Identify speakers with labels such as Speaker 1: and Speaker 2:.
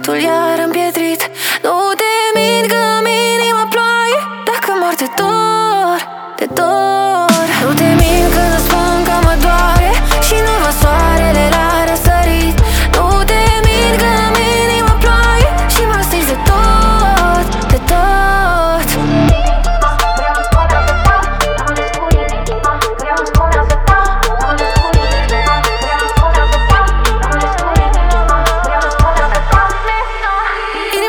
Speaker 1: sufletul iar împietrit. Nu te mint că-mi inima ploaie, dacă mor de dor, de dor.